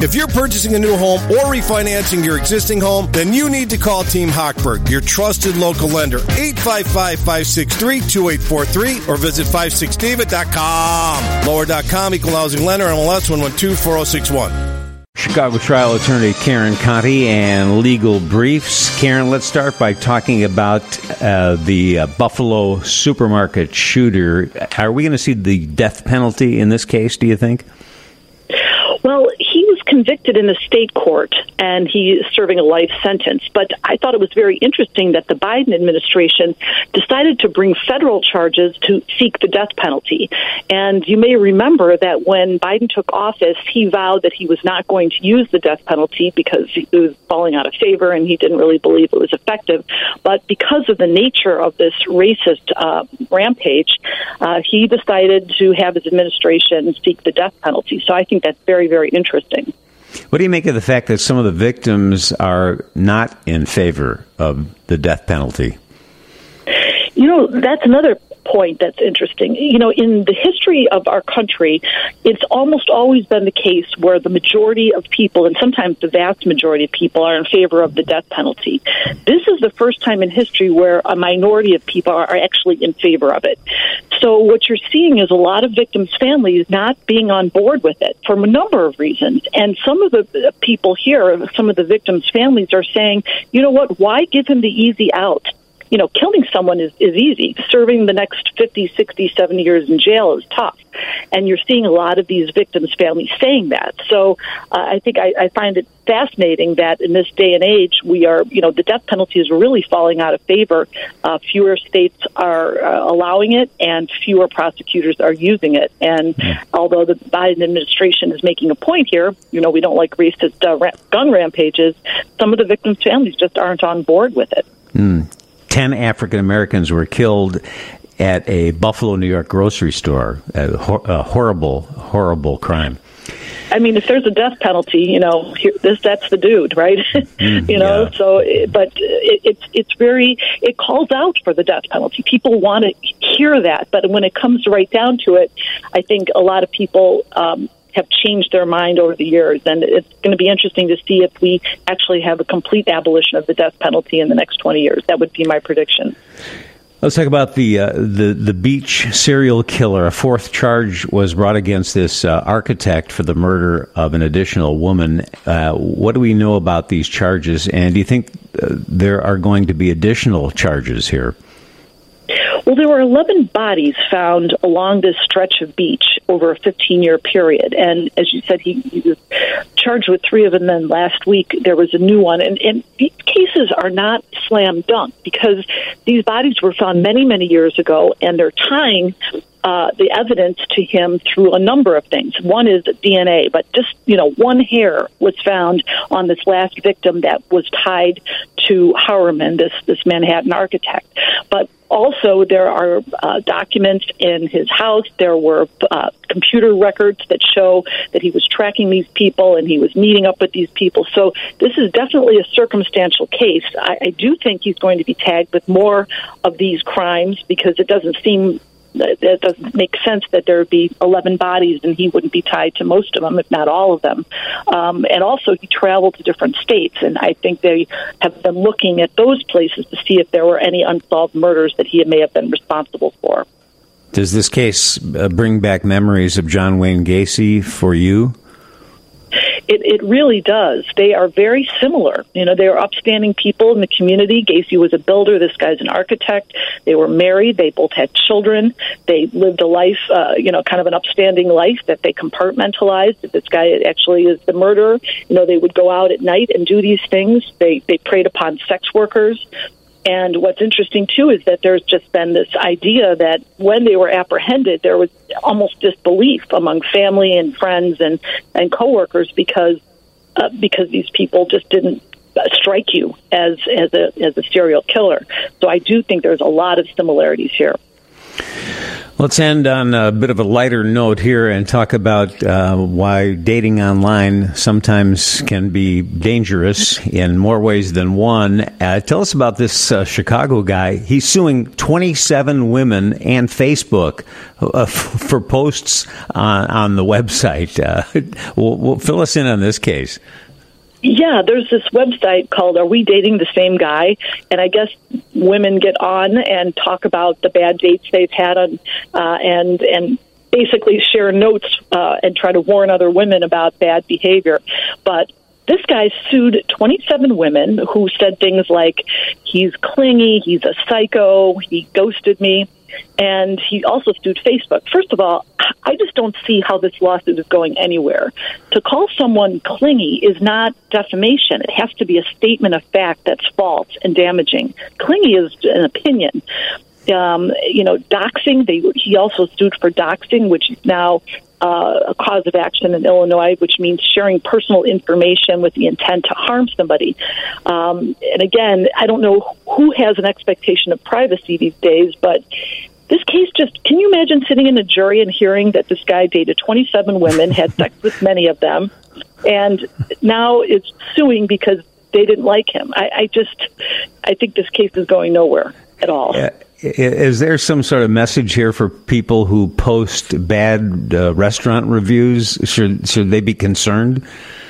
If you're purchasing a new home or refinancing your existing home, then you need to call Team Hochberg, your trusted local lender. 855-563-2843 or visit 56david.com. Lower.com, equal housing lender, MLS 112-4061. Chicago trial attorney Karen Conti and legal briefs. Karen, let's start by talking about the Buffalo supermarket shooter. Are we going to see the death penalty in this case, do you think? Well, he was convicted in the state court, and he is serving a life sentence. But I thought it was very interesting that the Biden administration decided to bring federal charges to seek the death penalty. And you may remember that when Biden took office, he vowed that he was not going to use the death penalty because it was falling out of favor, and he didn't really believe it was effective. But because of the nature of this racist rampage, he decided to have his administration seek the death penalty. So I think that's very, very interesting. What do you make of the fact that some of the victims are not in favor of the death penalty? You know, that's another point that's interesting. You know, in the history of our country, it's almost always been the case where the majority of people, and sometimes the vast majority of people, are in favor of the death penalty. This is the first time in history where a minority of people are actually in favor of it. So what you're seeing is a lot of victims' families not being on board with it for a number of reasons. And some of the people here, some of the victims' families are saying, you know what, why give him the easy out? You know, killing someone is easy. Serving the next 50, 60, 70 years in jail is tough. And you're seeing a lot of these victims' families saying that. So I think I find it fascinating that in this day and age, we are, you know, the death penalty is really falling out of favor. Fewer states are allowing it, and fewer prosecutors are using it. And although the Biden administration is making a point here, you know, we don't like racist gun rampages, some of the victims' families just aren't on board with it. 10 African Americans were killed at a Buffalo, New York grocery store. A horrible, horrible crime. I mean, if there's a death penalty, you know, that's the dude, right? You know, so, but it's very, it calls out for the death penalty. People want to hear that, but when it comes right down to it, I think a lot of people have changed their mind over the years, and it's going to be interesting to see if we actually have a complete abolition of the death penalty in the next 20 years. That would be my prediction. Let's talk about the beach serial killer. A fourth charge was brought against this architect for the murder of an additional woman. What do we know about these charges, and do you think there are going to be additional charges here? Well, there were 11 bodies found along this stretch of beach over a 15-year period. And as you said, he was charged with 3 of them. Then last week, there was a new one. And these cases are not slam dunk because these bodies were found many, many years ago, and they're tying the evidence to him through a number of things. One is DNA, but just, you know, one hair was found on this last victim that was tied to Howerman, this Manhattan architect. But also, there are documents in his house. There were computer records that show that he was tracking these people and he was meeting up with these people. So this is definitely a circumstantial case. I do think he's going to be tagged with more of these crimes because it doesn't seem it doesn't make sense that there would be 11 bodies and he wouldn't be tied to most of them, if not all of them. And also, he traveled to different states, and I think they have been looking at those places to see if there were any unsolved murders that he may have been responsible for. Does this case bring back memories of John Wayne Gacy for you? It really does. They are very similar. You know, they are upstanding people in the community. Gacy was a builder. This guy's an architect. They were married. They both had children. They lived a life, kind of an upstanding life that they compartmentalized. This guy actually is the murderer. You know, they would go out at night and do these things. They preyed upon sex workers. And what's interesting, too, is that there's just been this idea that when they were apprehended, there was almost disbelief among family and friends and coworkers because these people just didn't strike you as a serial killer. So I do think there's a lot of similarities here. Let's end on a bit of a lighter note here and talk about why dating online sometimes can be dangerous in more ways than one. Tell us about this Chicago guy. He's suing 27 women and Facebook for posts on the website. We'll fill us in on this case. Yeah, there's this website called Are We Dating the Same Guy? And I guess women get on and talk about the bad dates they've had on, and basically share notes and try to warn other women about bad behavior. But this guy sued 27 women who said things like, he's clingy, he's a psycho, he ghosted me. And he also sued Facebook. First of all, I just don't see how this lawsuit is going anywhere. To call someone clingy is not defamation. It has to be a statement of fact that's false and damaging. Clingy is an opinion. Doxing, he also sued for doxing, which is now a cause of action in Illinois, which means sharing personal information with the intent to harm somebody. And again, I don't know who has an expectation of privacy these days, but this case can you imagine sitting in a jury and hearing that this guy dated 27 women, had sex with many of them, and now is suing because they didn't like him? I think this case is going nowhere at all. Is there some sort of message here for people who post bad restaurant reviews? Should they be concerned?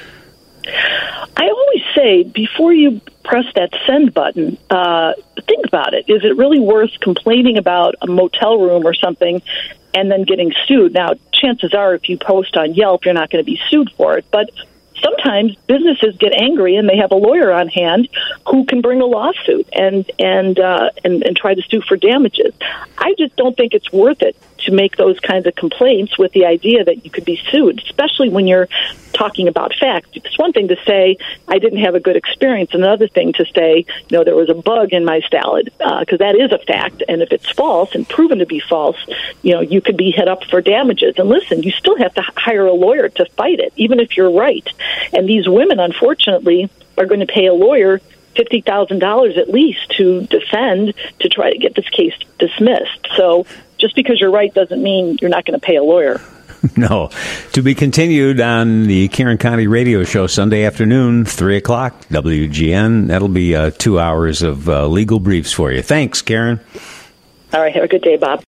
I always say, before you press that send button, think about it. Is it really worth complaining about a motel room or something and then getting sued? Now, chances are if you post on Yelp, you're not going to be sued for it. But sometimes businesses get angry and they have a lawyer on hand who can bring a lawsuit and try to sue for damages. I just don't think it's worth it to make those kinds of complaints with the idea that you could be sued, especially when you're talking about facts. It's one thing to say, I didn't have a good experience. Another thing to say, there was a bug in my salad, because that is a fact. And if it's false and proven to be false, you could be hit up for damages. And listen, you still have to hire a lawyer to fight it, even if you're right. And these women, unfortunately, are going to pay a lawyer $50,000 at least to defend, to try to get this case dismissed. So just because you're right doesn't mean you're not going to pay a lawyer. No. To be continued on the Karen Conti Radio Show Sunday afternoon, 3 o'clock, WGN. That'll be 2 hours of legal briefs for you. Thanks, Karen. All right. Have a good day, Bob.